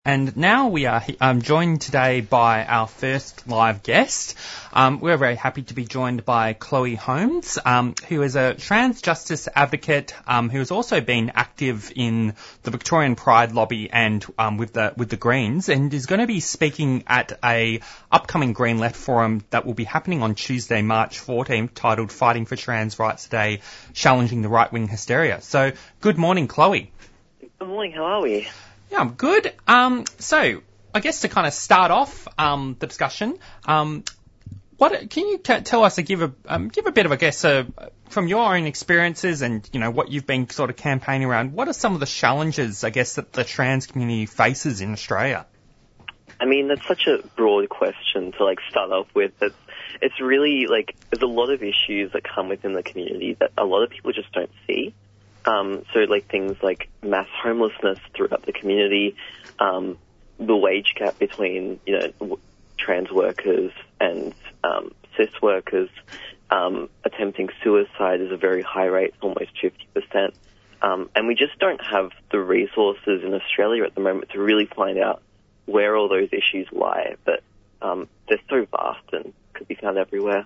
And now we are joined today by our first live guest. We're very happy to be joined by Chloe Holmes, who is a trans justice advocate, who has also been active in the Victorian Pride lobby and with the Greens, and is going to be speaking at a upcoming Green Left forum that will be happening on Tuesday, March 14th, titled "Fighting for Trans Rights Today: Challenging the Right-Wing Hysteria." So, good morning, Chloe. Good morning. How are we? Yeah, I'm good. So I guess to kind of start off the discussion, can you tell us, give a bit of, I guess, from your own experiences and what you've been sort of campaigning around, what are some of the challenges, I guess, that the trans community faces in Australia? I mean, that's such a broad question to start off with. It's really there's a lot of issues that come within the community that a lot of people just don't see. Things like mass homelessness throughout the community, the wage gap between, trans workers and cis workers, attempting suicide is a very high rate, almost 50%. And we just don't have the resources in Australia at the moment to really find out where all those issues lie. But they're so vast and could be found everywhere.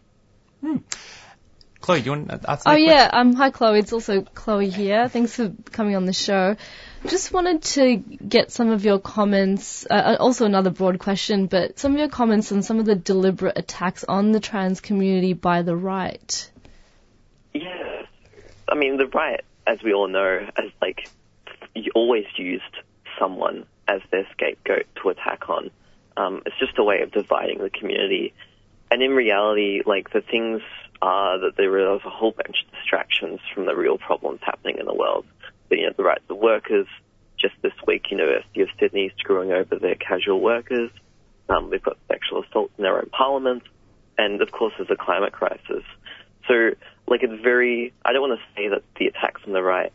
Chloe, do you want to ask that question? Hi, Chloe. It's also Chloe here. Thanks for coming on the show. Just wanted to get some of your comments, also another broad question, but some of your comments on some of the deliberate attacks on the trans community by the right. Yeah. I mean, the right, as we all know, has always used someone as their scapegoat to attack on. It's just a way of dividing the community. And in reality, the things are that there is a whole bunch of distractions from the real problems happening in the world. The rights of workers. Just this week, University of Sydney screwing over their casual workers. We've got sexual assault in their own parliament. And, of course, there's a climate crisis. So, it's very... I don't want to say that the attacks from the right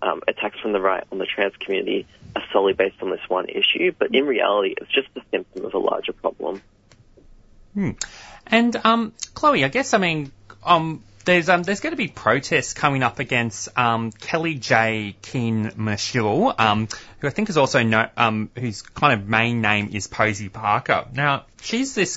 on the trans community are solely based on this one issue, but in reality, it's just a symptom of a larger problem. And, Chloe, I guess, there's going to be protests coming up against Kellie-Jay Keen-Marshall, who I think is also whose kind of main name is Posie Parker. Now, she's this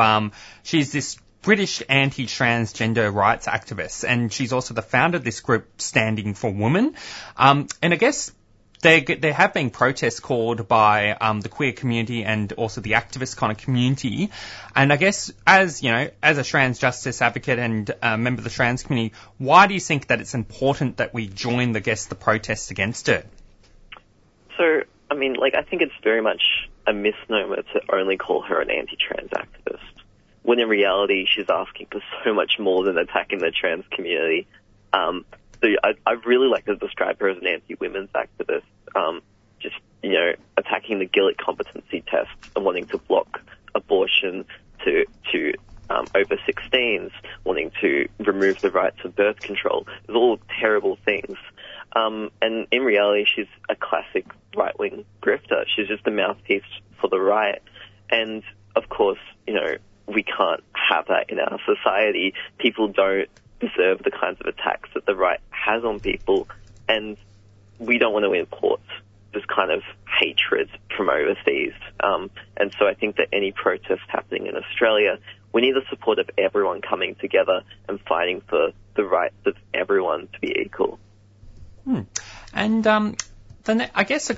British anti-transgender rights activist, and she's also the founder of this group Standing for Women. And I guess there have been protests called by the queer community and also the activist kind of community. And I guess as a trans justice advocate and a member of the trans community, why do you think that it's important that we join the protests against it? So, I think it's very much a misnomer to only call her an anti-trans activist, when in reality she's asking for so much more than attacking the trans community. So I really like to describe her as an anti-women's activist, attacking the Gillett competency test and wanting to block abortion to over 16s, wanting to remove the rights of birth control. They're all terrible things. And in reality, she's a classic right-wing grifter. She's just a mouthpiece for the right. And, of course, we can't have that in our society. People don't deserve the kinds of attacks that the right has on people, and we don't want to import this kind of hatred from overseas. And so I think that any protest happening in Australia, we need the support of everyone coming together and fighting for the rights of everyone to be equal. And then I guess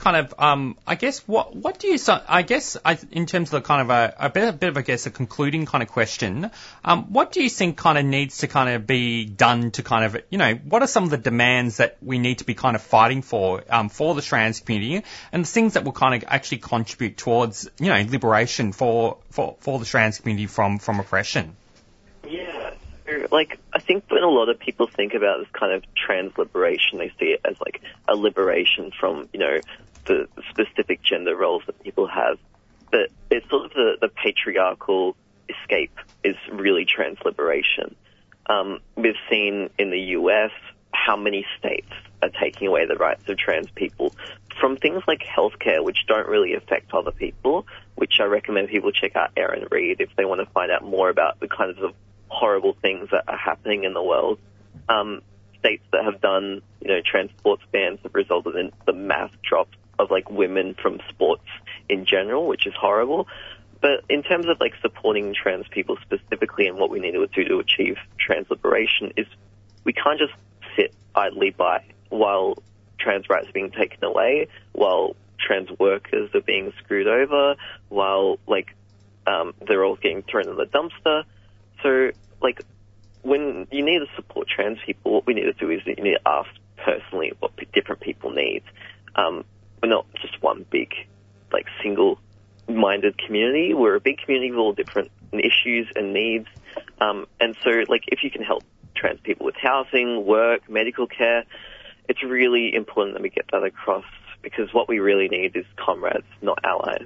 what do you, in terms of the kind of a bit of a concluding kind of question, what do you think kind of needs to kind of be done to kind of, what are some of the demands that we need to be kind of fighting for the trans community, and the things that will kind of actually contribute towards, liberation for the trans community from oppression? Yeah. I think when a lot of people think about this kind of trans liberation, they see it as a liberation from, the specific gender roles that people have. But it's sort of the patriarchal escape is really trans liberation. We've seen in the US how many states are taking away the rights of trans people from things like healthcare, which don't really affect other people, which I recommend people check out Erin Reed if they want to find out more about the kinds of horrible things that are happening in the world. States that have done, trans sports bans have resulted in the mass drops of like women from sports in general, which is horrible. But in terms of like supporting trans people specifically and what we need to do to achieve trans liberation is we can't just sit idly by while trans rights are being taken away, while trans workers are being screwed over, while like they're all getting thrown in the dumpster. So like when you need to support trans people, what we need to do is you need to ask personally what different people need. We're not just one big like single-minded community. We're a big community with all different issues and needs. And so, like, if you can help trans people with housing, work, medical care, it's really important that we get that across because what we really need is comrades, not allies.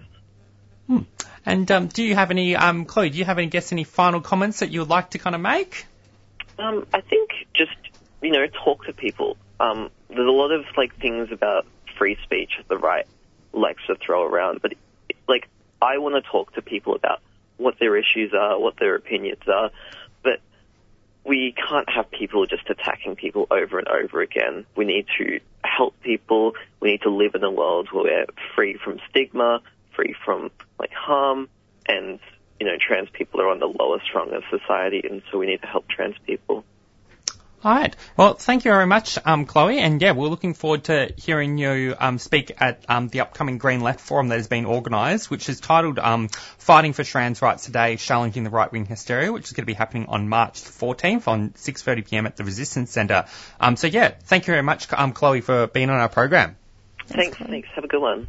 And do you have any, Chloe, do you have any final comments that you would like to kind of make? I think just, talk to people. There's a lot of, like, things about free speech that the right likes to throw around, but, like, I want to talk to people about what their issues are, what their opinions are, but we can't have people just attacking people over and over again. We need to help people. We need to live in a world where we're free from stigma, free from, like, harm, and, trans people are on the lowest rung of society, and so we need to help trans people. All right. Well, thank you very much, Chloe. And yeah, we're looking forward to hearing you speak at the upcoming Green Left Forum that has been organised, which is titled Fighting for Trans Rights Today, Challenging the Right-Wing Hysteria, which is going to be happening on March 14th on 6:30 p.m. at the Resistance Centre. So yeah, thank you very much, Chloe, for being on our program. Thanks. Have a good one.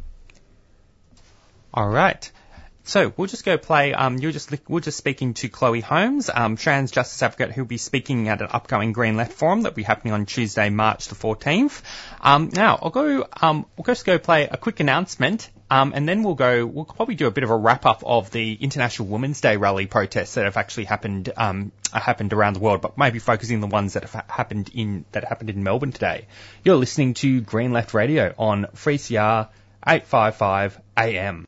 All right. So we'll just go play. We're just speaking to Chloe Holmes, trans justice advocate, who'll be speaking at an upcoming Green Left Forum that'll be happening on Tuesday, March the 14th. Now we'll just go play a quick announcement, and then we'll probably do a bit of a wrap up of the International Women's Day rally protests that have actually happened around the world, but maybe focusing on the ones that have happened in Melbourne today. You're listening to Green Left Radio on 3CR 855 AM.